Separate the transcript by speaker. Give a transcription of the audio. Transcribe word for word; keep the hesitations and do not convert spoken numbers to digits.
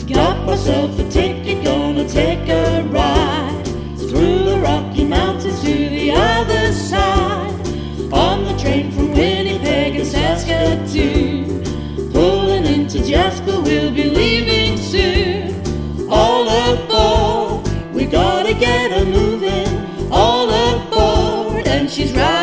Speaker 1: Got myself a ticket, gonna take a ride through the Rocky Mountains to the other side. On the train from Winnipeg and Saskatoon, pulling into Jasper, we'll be leaving soon. All aboard, we gotta get her moving. All aboard, and she's riding